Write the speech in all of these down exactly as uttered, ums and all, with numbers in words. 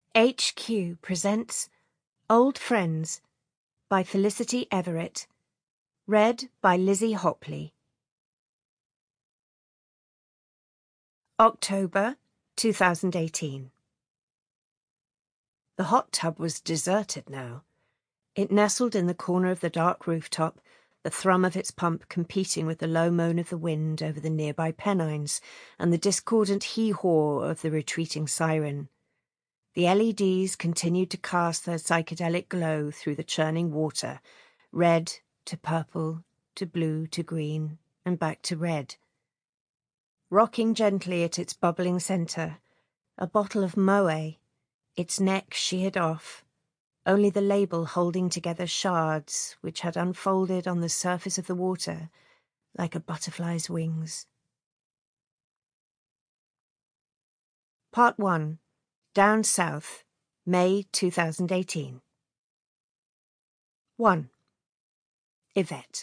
H Q presents Old Friends by Felicity Everett. Read by Lizzie Hopley. October two thousand eighteen. The hot tub was deserted now. It nestled in the corner of the dark rooftop, the thrum of its pump competing with the low moan of the wind over the nearby Pennines and the discordant hee-haw of the retreating siren. The L E Ds continued to cast their psychedelic glow through the churning water, red to purple, to blue to green, and back to red. Rocking gently at its bubbling centre, a bottle of Moët, its neck sheared off, only the label holding together shards which had unfolded on the surface of the water like a butterfly's wings. Part one. Down South, May two thousand eighteen. one. Yvette.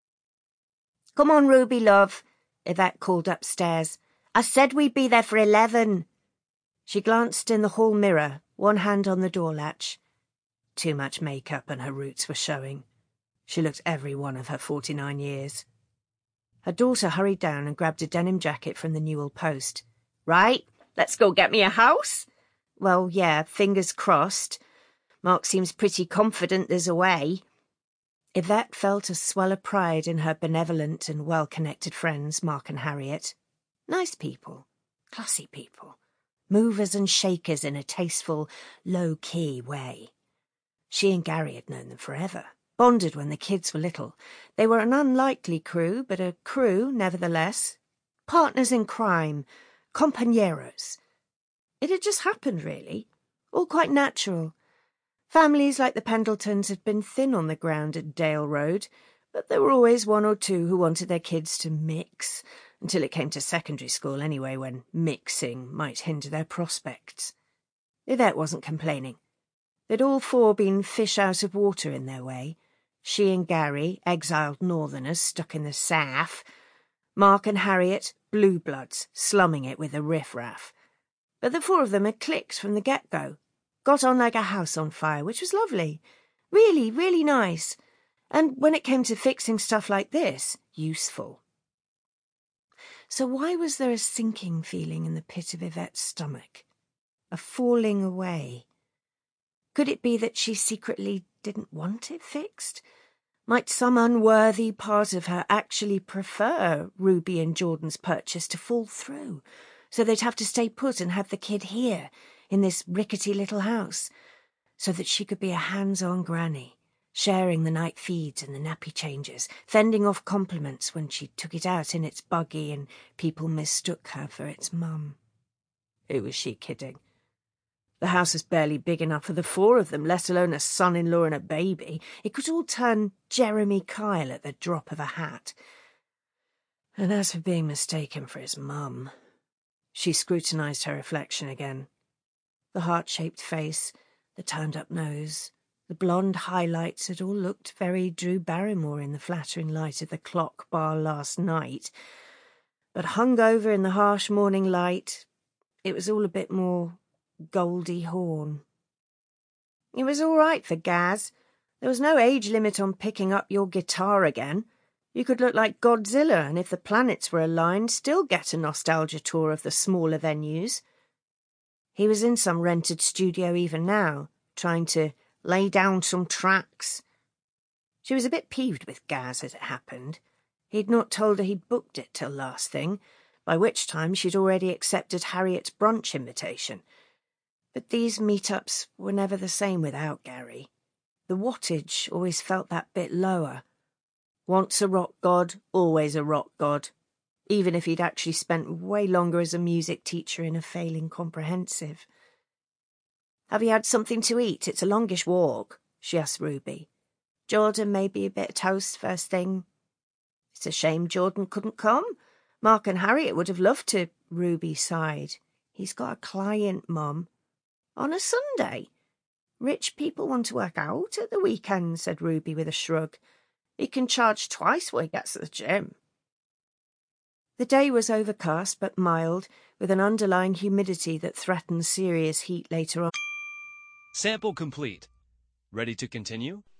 "Come on, Ruby, love," Yvette called upstairs. "I said we'd be there for eleven." She glanced in the hall mirror, one hand on the door latch. Too much makeup and her roots were showing. She looked every one of her forty-nine years. Her daughter hurried down and grabbed a denim jacket from the Newell Post. "Right, let's go get me a house." "Well, yeah, fingers crossed. Mark seems pretty confident there's a way." Yvette felt a swell of pride in her benevolent and well-connected friends, Mark and Harriet. Nice people, classy people, movers and shakers in a tasteful, low-key way. She and Gary had known them forever, bonded when the kids were little. They were an unlikely crew, but a crew, nevertheless. Partners in crime, compañeros. It had just happened, really. All quite natural. Families like the Pendletons had been thin on the ground at Dale Road, but there were always one or two who wanted their kids to mix, until it came to secondary school anyway, when mixing might hinder their prospects. Yvette wasn't complaining. They'd all four been fish out of water in their way. She and Gary, exiled northerners stuck in the South. Mark and Harriet, blue bloods, slumming it with the riff-raff. But the four of them had clicked from the get-go. Got on like a house on fire, which was lovely. Really, really nice. And when it came to fixing stuff like this, useful. So why was there a sinking feeling in the pit of Yvette's stomach? A falling away? Could it be that she secretly didn't want it fixed? Might some unworthy part of her actually prefer Ruby and Jordan's purchase to fall through, so they'd have to stay put and have the kid here, in this rickety little house, so that she could be a hands-on granny, sharing the night feeds and the nappy changes, fending off compliments when she took it out in its buggy and people mistook her for its mum? Who was she kidding? The house was barely big enough for the four of them, let alone a son-in-law and a baby. It could all turn Jeremy Kyle at the drop of a hat. And as for being mistaken for his mum, she scrutinised her reflection again. The heart-shaped face, the turned-up nose, the blonde highlights had all looked very Drew Barrymore in the flattering light of the clock bar last night. But hung over in the harsh morning light, it was all a bit more Goldie Hawn. It was all right for Gaz. There was no age limit on picking up your guitar again. You could look like Godzilla, and if the planets were aligned, still get a nostalgia tour of the smaller venues. He was in some rented studio even now, trying to lay down some tracks. She was a bit peeved with Gaz as it happened. He'd not told her he'd booked it till last thing, by which time she'd already accepted Harriet's brunch invitation. But these meet-ups were never the same without Gary. The wattage always felt that bit lower. Once a rock god, always a rock god, even if he'd actually spent way longer as a music teacher in a failing comprehensive. "Have you had something to eat? It's a longish walk," she asked Ruby. "Jordan, maybe a bit of toast first thing." "It's a shame Jordan couldn't come. Mark and Harriet would have loved to," Ruby sighed. "He's got a client, Mum." "On a Sunday? Rich people want to work out at the weekend," said Ruby with a shrug. "He can charge twice what he gets at the gym." The day was overcast but mild, with an underlying humidity that threatened serious heat later on. Sample complete. Ready to continue?